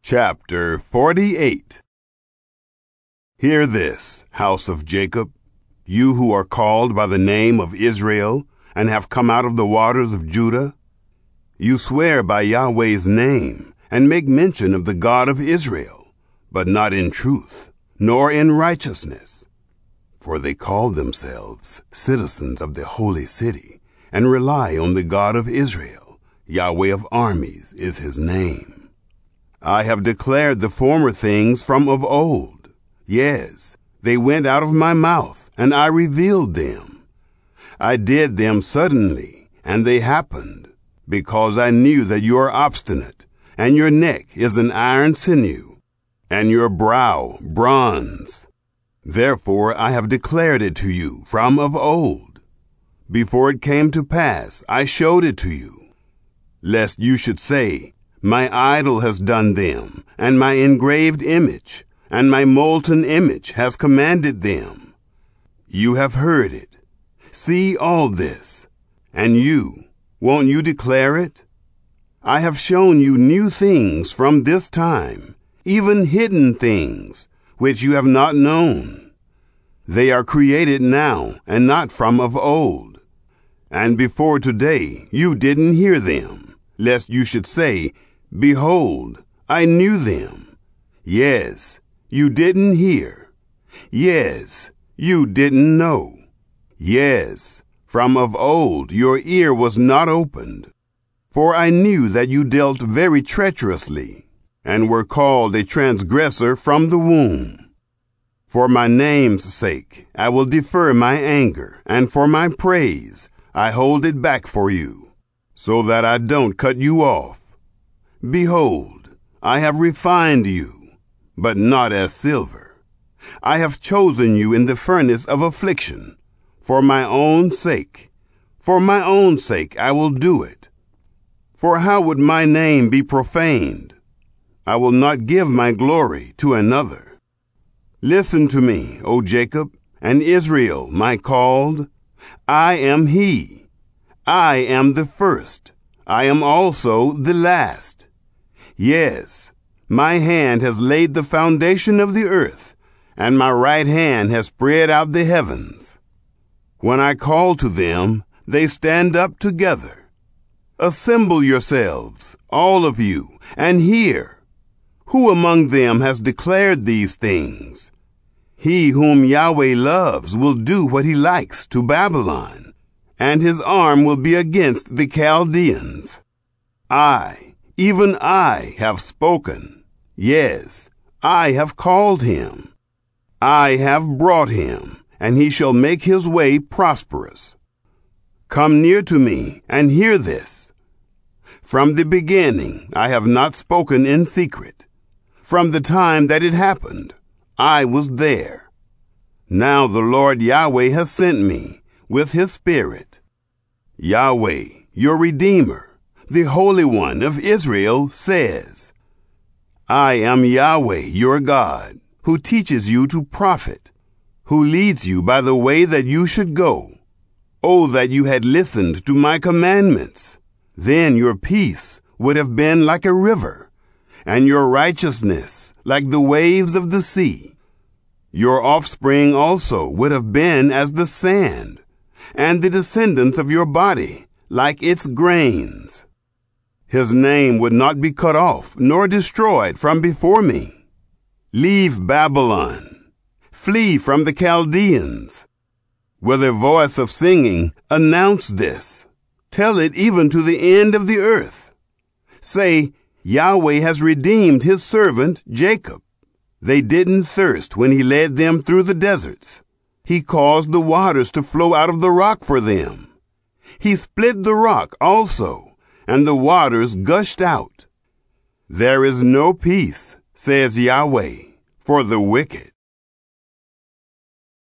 Chapter 48. Hear this, house of Jacob, you who are called by the name of Israel and have come out of the waters of Judah. You swear by Yahweh's name and make mention of the God of Israel, but not in truth, nor in righteousness. For they call themselves citizens of the holy city and rely on the God of Israel. Yahweh of armies is his name. I have declared the former things from of old. Yes, they went out of my mouth, and I revealed them. I did them suddenly, and they happened, because I knew that you are obstinate, and your neck is an iron sinew, and your brow bronze. Therefore I have declared it to you from of old. Before it came to pass, I showed it to you, lest you should say, my idol has done them, and my engraved image, and my molten image has commanded them. You have heard it. See all this. And you, won't you declare it? I have shown you new things from this time, even hidden things, which you have not known. They are created now, and not from of old. And before today you didn't hear them, lest you should say, behold, I knew them. Yes, you didn't hear. Yes, you didn't know. Yes, from of old your ear was not opened. For I knew that you dealt very treacherously, and were called a transgressor from the womb. For my name's sake I will defer my anger, and for my praise I hold it back for you, so that I don't cut you off. Behold, I have refined you, but not as silver. I have chosen you in the furnace of affliction, for my own sake. For my own sake I will do it. For how would my name be profaned? I will not give my glory to another. Listen to me, O Jacob, and Israel, my called. I am he. I am the first. I am also the last. Yes, my hand has laid the foundation of the earth, and my right hand has spread out the heavens. When I call to them, they stand up together. Assemble yourselves, all of you, and hear. Who among them has declared these things? He whom Yahweh loves will do what he likes to Babylon, and his arm will be against the Chaldeans. Even I have spoken. Yes, I have called him. I have brought him, and he shall make his way prosperous. Come near to me and hear this. From the beginning I have not spoken in secret. From the time that it happened, I was there. Now the Lord Yahweh has sent me with his Spirit. Yahweh, your Redeemer, the Holy One of Israel, says, I am Yahweh your God, who teaches you to profit, who leads you by the way that you should go. Oh, that you had listened to my commandments! Then your peace would have been like a river, and your righteousness like the waves of the sea. Your offspring also would have been as the sand, and the descendants of your body like its grains. His name would not be cut off, nor destroyed from before me. Leave Babylon. Flee from the Chaldeans. With a voice of singing, announce this. Tell it even to the end of the earth. Say, Yahweh has redeemed his servant Jacob. They didn't thirst when he led them through the deserts. He caused the waters to flow out of the rock for them. He split the rock also, and the waters gushed out. There is no peace, says Yahweh, for the wicked.